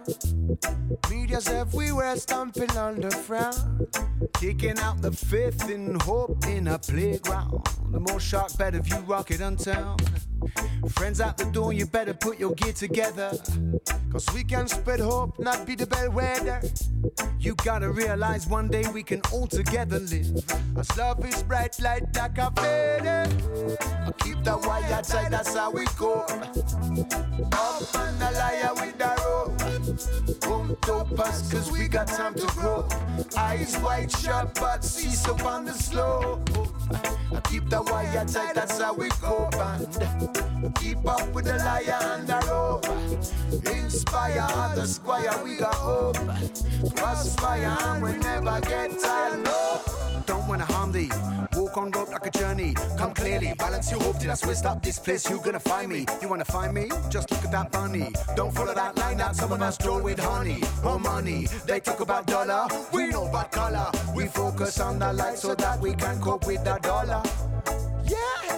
Media's everywhere stamping on the frown, kicking out the fifth in hope in a playground. The more shark, better view rocket on town. Friends out the door, you better put your gear together, cause we can spread hope, not be the bellwether. You gotta realize one day we can all together live, as love is bright light like a feather. I keep the wire tight, that's how we go. Up on the liar with the rope. Boom topaz, cause we got time to grow. Eyes wide shut, but cease up on the slope. I keep the wire tight, that's how we go, band. Keep up with the liar and the rope. Inspire the squire, we got hope. Crossfire and we never get tired, no. Don't wanna harm thee, walk on rope like a journey. Come clearly, balance your hope till I switch up this place. You gonna find me, you wanna find me? Just look at that bunny. Don't follow that line that someone else draw with honey or money. They talk about dollar, we know about color. We focus on the light so that we can cope with the dollar. Yeah.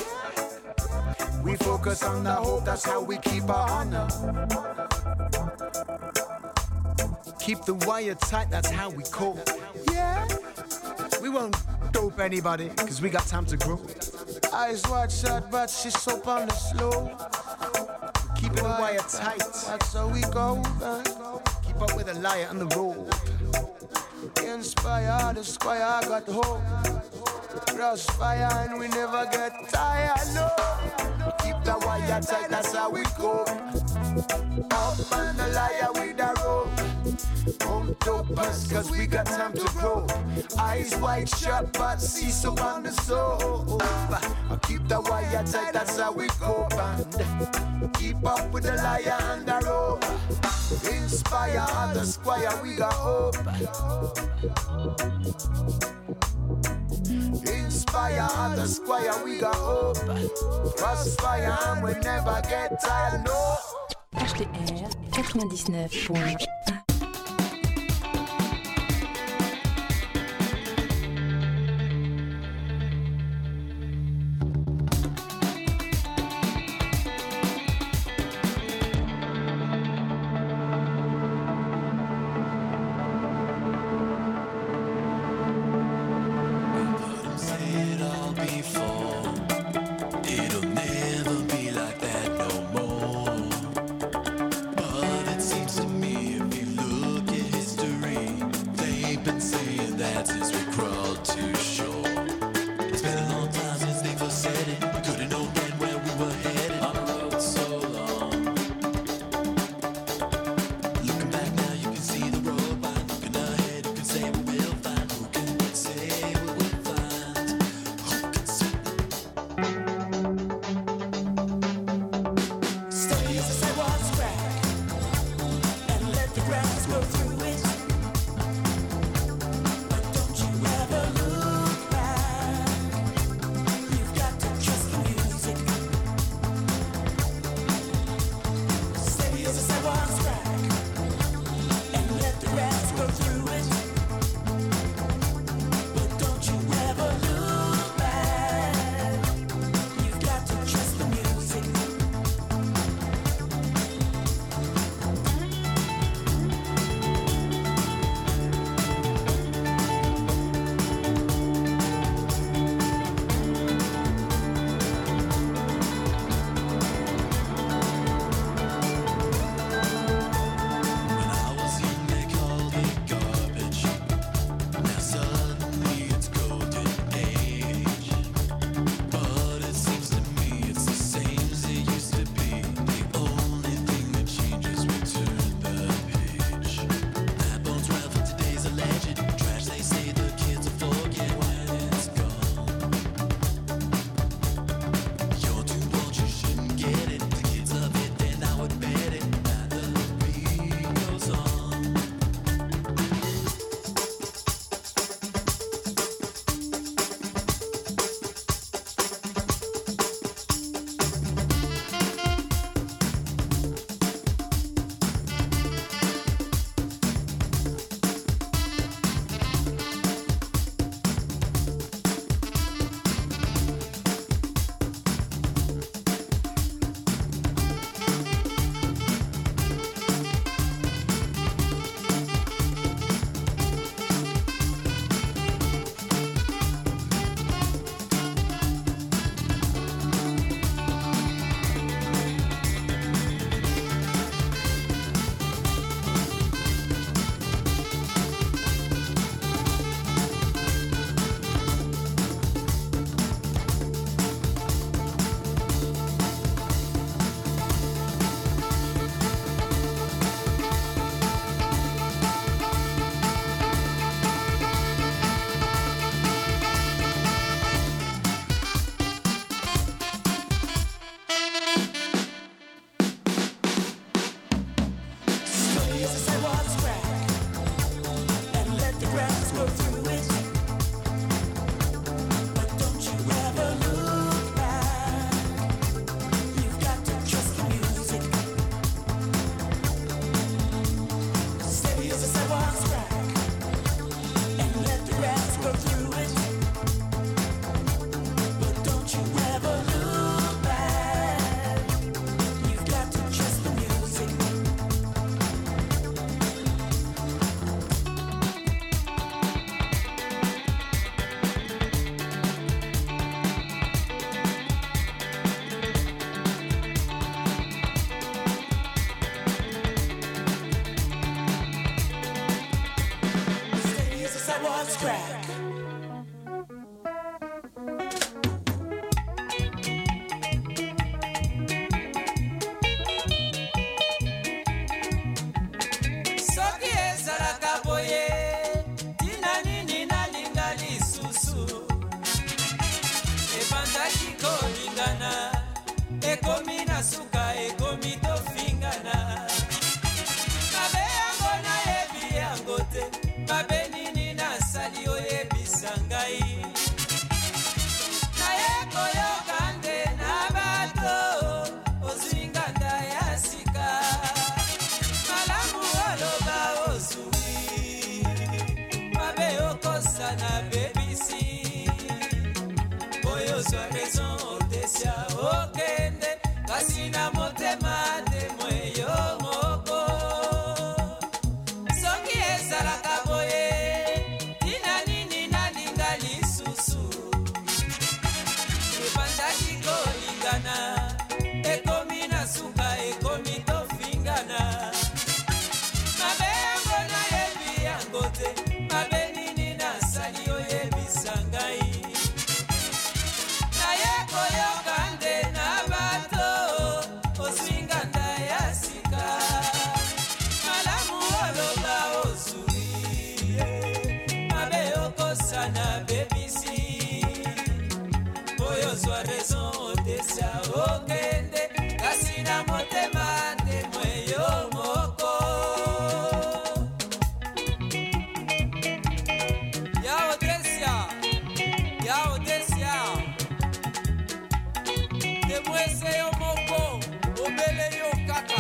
We focus on the hope, that's how we keep our honor. Keep the wire tight, that's how we cope. Yeah. We won't dope anybody, cause we got time to grow. Eyes wide shut, but she's soap on the slow. Keeping the wire tight, that's how we go. Keep up with the liar and the rope. Inspire the squire, got hope. Crossfire and we never get tired, no. Keep the wire tight, that's how we go. Up on the liar with the rope. On topaz, cause we got time to grow. Eyes wide shut, but see so on the soul. I keep the wire tight, that's how we go, band. Keep up with the liar and the rope. Inspire the squire, we got hope. Inspire the squire, we got hope. Crossfire and we never get tired, no. HTR 99.1. But it seems to me if you look track. Soki ezalaka boye tina nini nalinga lisusu ebandaki kolingana ekomi na suka ekomi tofingana mabe yango nayebi yango te mabe nini nasali oyebisa ngai naye koyoka nde na bato ozwinga nda ya sika malamu oloba ozwi mabe okosana bebisi oyo zwa raison otesia okende kasi na motema temwe yo moko soki ezalaka boye tina nini nalinga lisusu ebandaki kolingana ekomi na suka ekomi tofingana mabe yango nayebi yango te mabe nini nasali oyebisa ngai naye koyoka nde na bato ozwinga nda ya sika malamu oloba ozwi mabe okosana bebisi oyo zwa raison otesia okende kasi na motema temwe yo moko ya otesia temwese yo moko obele yo kaka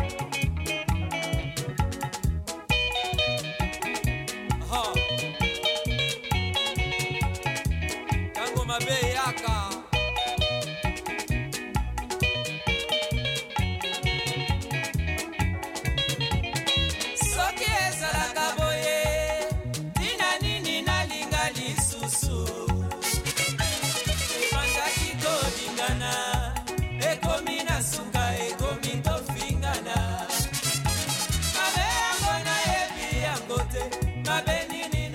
tango mabe yaka soki ezalaka boye tina nini nalinga lisusu ebandaki kolingana ekomi na suka ekomi tofingana mabe yango nayebi yango te mabe nini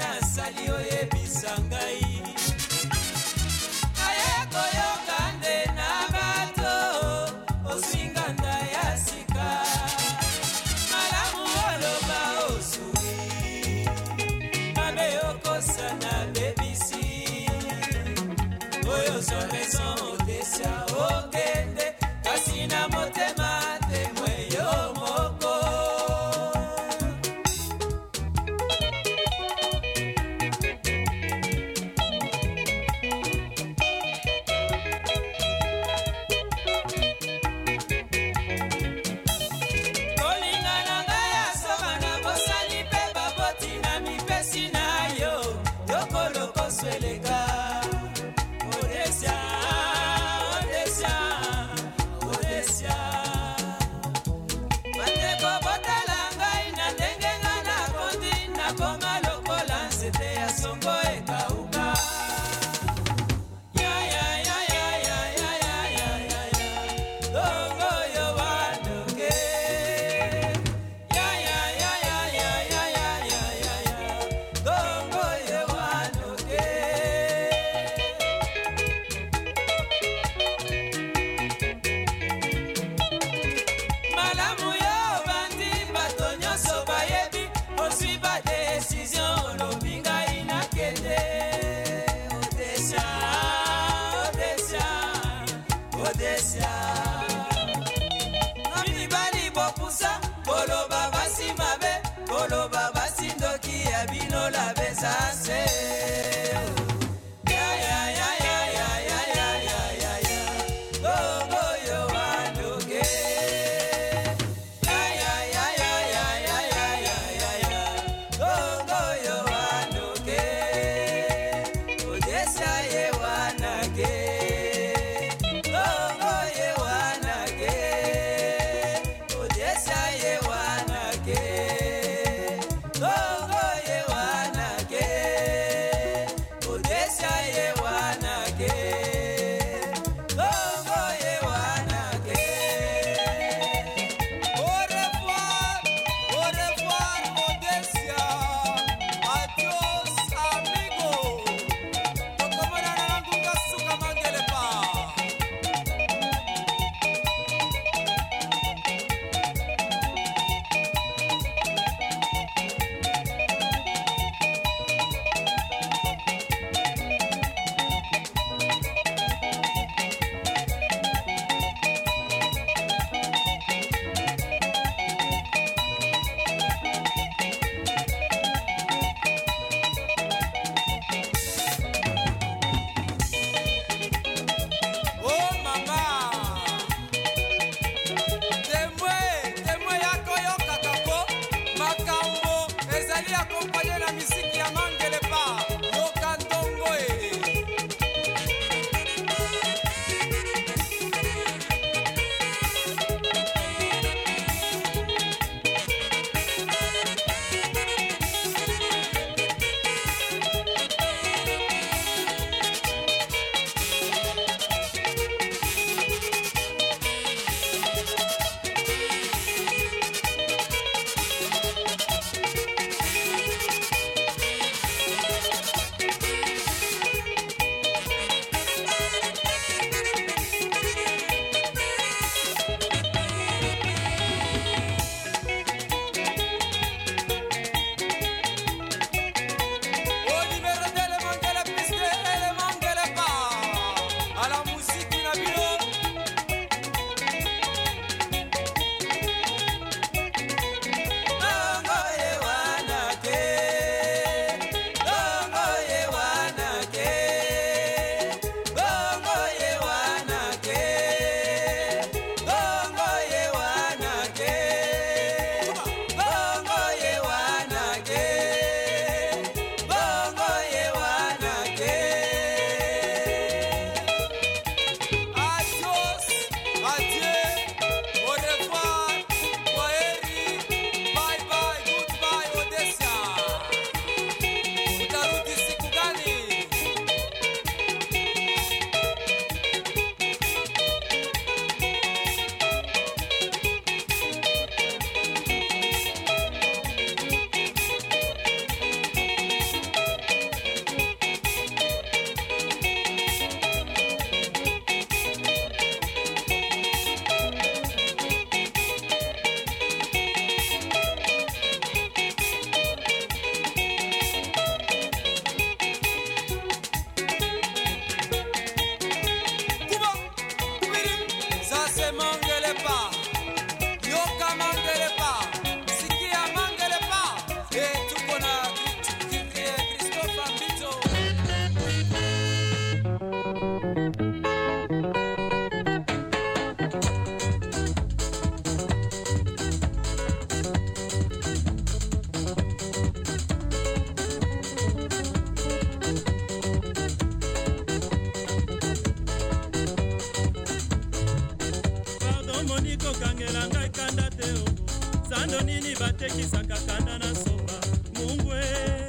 sando nini batekisaka kanda na somba mungwe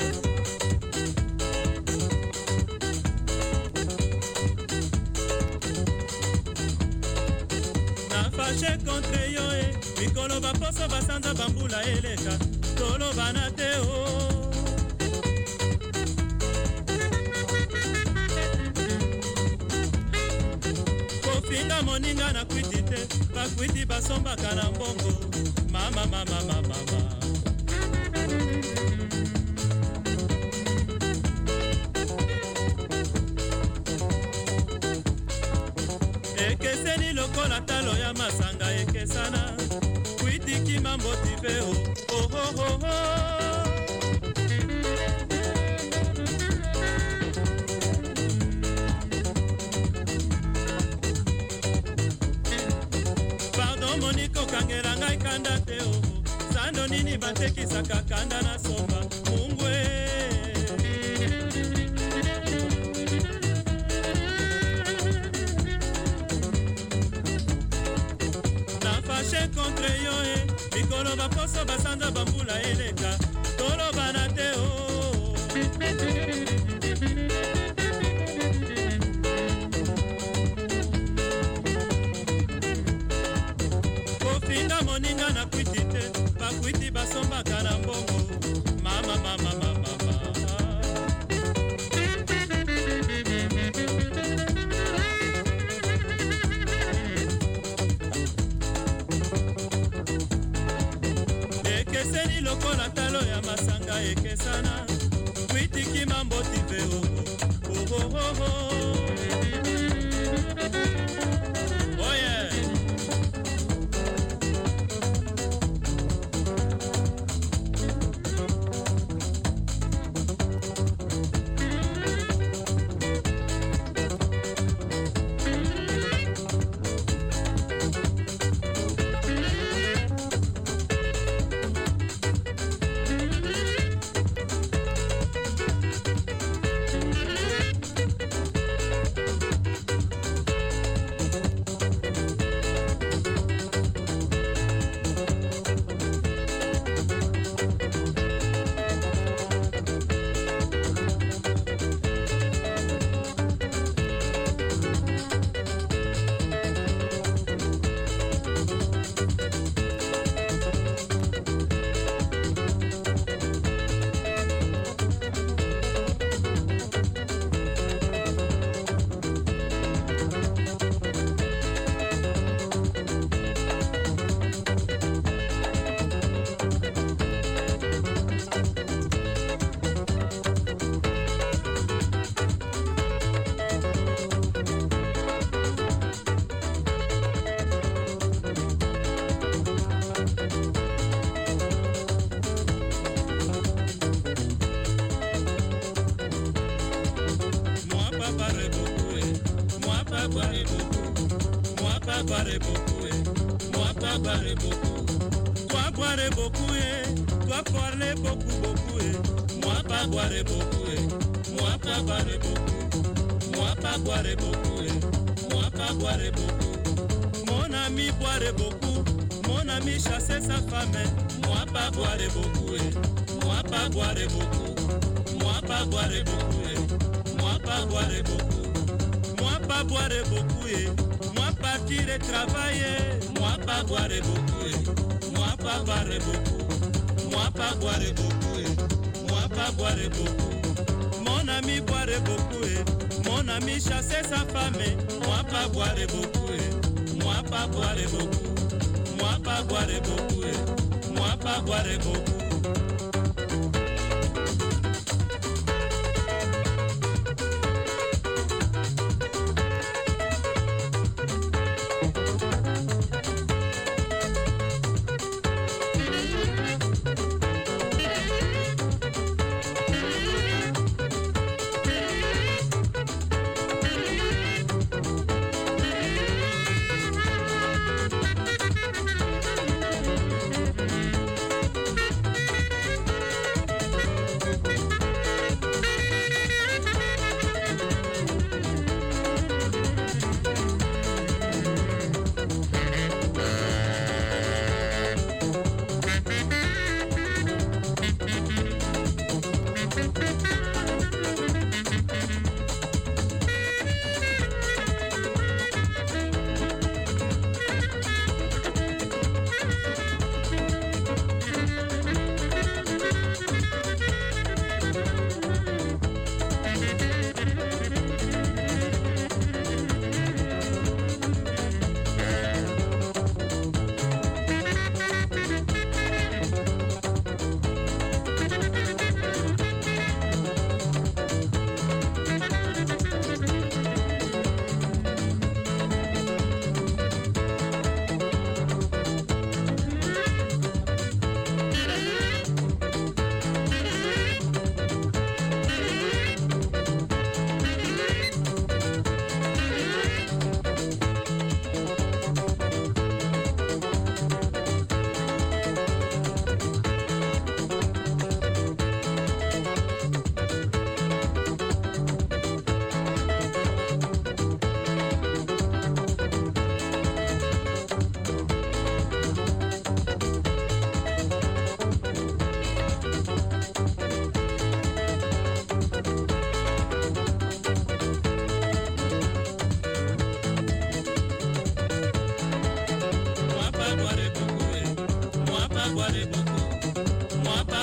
nafashe contre yo mikolo baposo basanza bambula eleka tolobana te o kofinga moninga na kwiti te bakwiti basombaka na mbongo mama mama mama mama ekeseni lokola talo ya masanga ekesana kwitiki mambotive o oh oh oh oh moniko kangela ngai kanda te o sando nini batekisaka kanda na somba mungwe nafashe contre yo mikolo baposo basanza bambula eleka tolobana te o moninga na kwiti te bakwiti basombaka na mbongo mama mama mama mama ekeseni lokola talo ya masanga ekesana kwitiki mambotive oh oh oh oh boire beaucoup, moi pas boire beaucoup. Toi boire beaucoup, toi parler beaucoup beaucoup. Moi pas boire beaucoup, moi pas boire beaucoup. Moi pas boire beaucoup, moi pas boire beaucoup. Mon ami boire beaucoup, mon ami chasser sa femme. Moi pas boire beaucoup, moi pas boire beaucoup. Moi pas boire beaucoup, moi pas boire beaucoup. Moi pas boire beaucoup, moi partir et travailler. Moi pas boire beaucoup, moi pas boire beaucoup. Moi pas boire beaucoup, moi pas boire beaucoup. Mon ami boire beaucoup, mon ami chasser sa femme. Moi pas boire beaucoup, moi pas boire beaucoup. Moi pas boire beaucoup, moi pas boire beaucoup.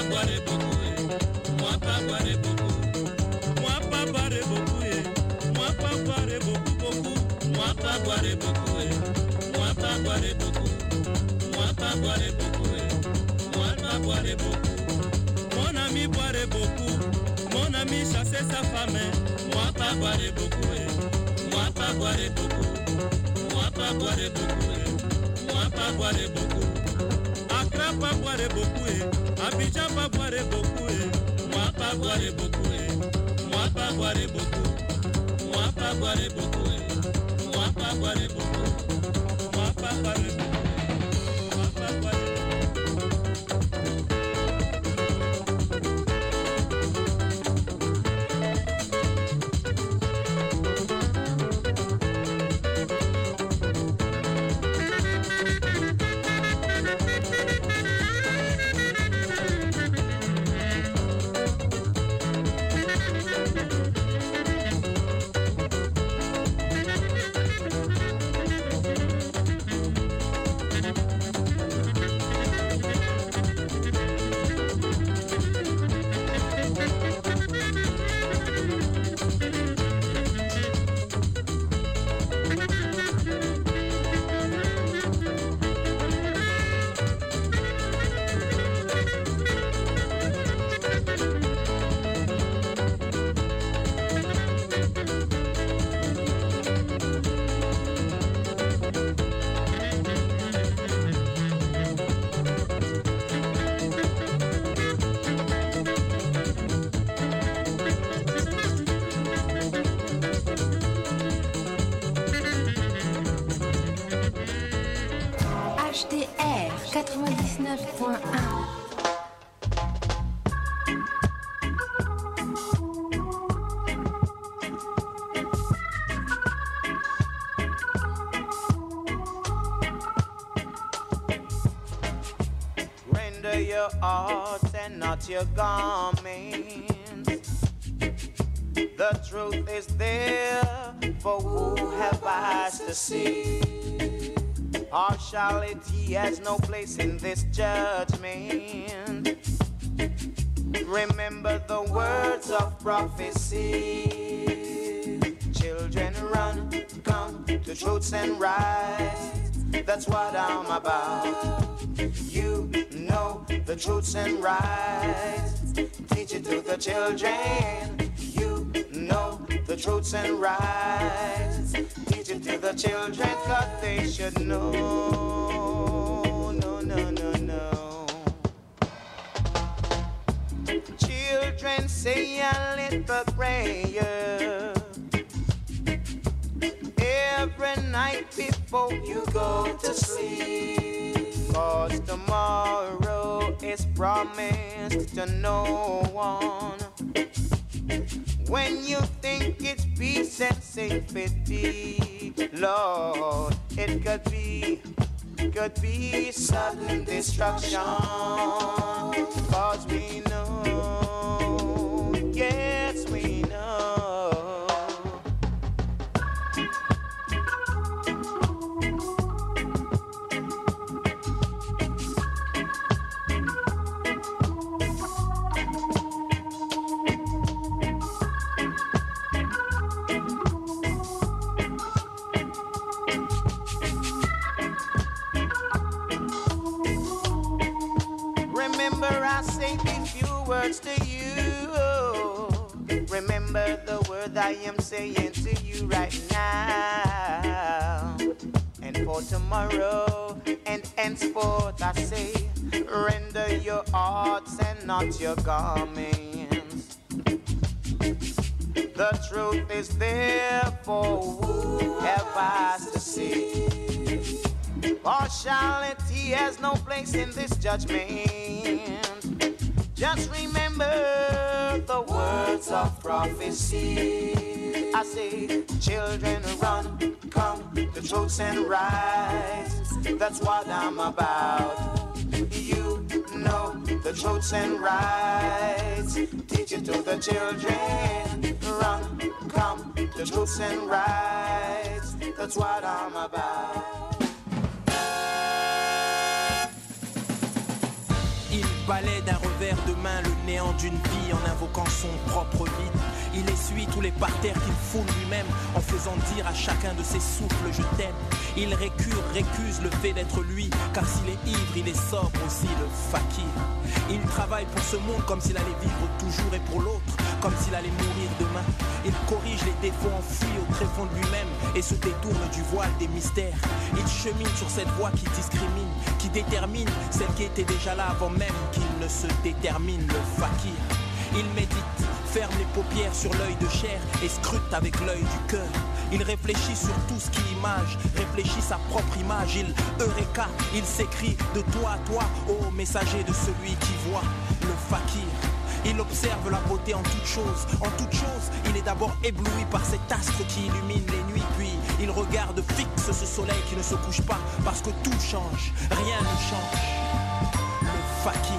boire beaucoup, moi pas boire beaucoup. Moi pas boire beaucoup, moi pas boire beaucoup, beaucoup. Moi pas boire beaucoup, moi pas boire beaucoup. Moi pas boire beaucoup, moi pas boire beaucoup. Mon ami boire beaucoup, mon ami chasser sa femme. Moi pas boire beaucoup, moi pas boire beaucoup. Moi pas boire beaucoup, moi pas boire beaucoup. Accra pas boire beaucoup, Abidjan pas boire beaucoup. Moi pas boire beaucoup, moi pas boire beaucoup. Moi pas boire beaucoup, moi pas boire beaucoup. Moi pas boire beaucoup, moi pas boire beaucoup. HDR 99.1. Render your art and not your garments. The truth is there for who have eyes to see. Partiality has no place in this judgment. Remember the words of prophecy. Children run, come to truths and rights. That's what I'm about. You know the truths and rights. Teach it to the children. You know the truths and rights. Teach it to the children, 'cause they should know. No, no, no, no. Children, say a little prayer every night before you go to sleep. 'Cause tomorrow is promised to no one. When you think it's peace and safety, Lord, it could be sudden destruction. 'Cause we know, yes we know. I say these few words to you. Remember the word I am saying to you right now. And for tomorrow and henceforth I say, render your hearts and not your garments. The truth is there for who have eyes to see. Partiality has no place in this judgment. Just remember the words of prophecy. I say, children run, come to truths and rights. That's what I'm about. You know the truths and rights. Teach it to the children. Run, come to truths and rights. That's what I'm about. balaie d'un revers de main le néant d'une vie en invoquant son propre vide. Il essuie tous les parterres qu'il foule lui-même en faisant dire à chacun de ses souffles je t'aime. Il récuse le fait d'être lui, car s'il est ivre, il est sobre aussi, le fakir. Il travaille pour ce monde comme s'il allait vivre toujours et pour l'autre, comme s'il allait mourir demain. Il corrige les défauts enfouis au tréfonds de lui-même et se détourne du voile des mystères. Il chemine sur cette voie qui discrimine, qui détermine celle qui était déjà là avant même qu'il ne se détermine, le fakir. Il médite, ferme les paupières sur l'œil de chair et scrute avec l'œil du cœur. Il réfléchit sur tout ce qui image, réfléchit sa propre image. Il eureka, il s'écrit de toi à toi, ô messager de celui qui voit, le fakir. Il observe la beauté en toute chose. En toute chose, il est d'abord ébloui par cet astre qui illumine les nuits. Puis il regarde fixe ce soleil qui ne se couche pas, parce que tout change, rien ne change. Le fakir.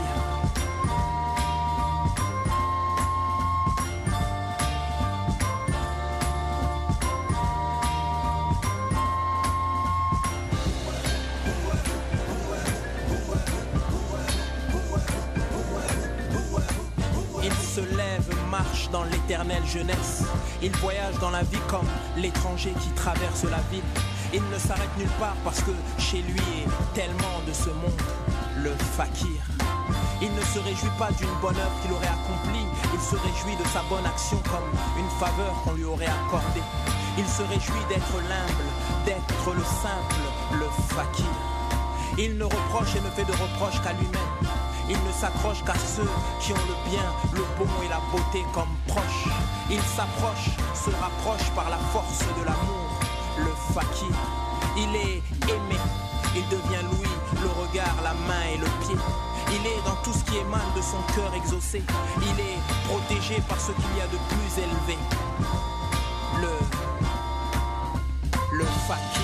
Marche dans l'éternelle jeunesse. Il voyage dans la vie comme l'étranger qui traverse la ville. Il ne s'arrête nulle part parce que chez lui est tellement de ce monde, le fakir. Il ne se réjouit pas d'une bonne œuvre qu'il aurait accomplie. Il se réjouit de sa bonne action comme une faveur qu'on lui aurait accordée. Il se réjouit d'être l'humble, d'être le simple, le fakir. Il ne reproche et ne fait de reproches qu'à lui-même. Il ne s'accroche qu'à ceux qui ont le bien, le bon et la beauté comme proches. Il s'approche, se rapproche par la force de l'amour, le fakir. Il est aimé, il devient Louis, le regard, la main et le pied. Il est dans tout ce qui émane de son cœur exaucé. Il est protégé par ce qu'il y a de plus élevé, le fakir.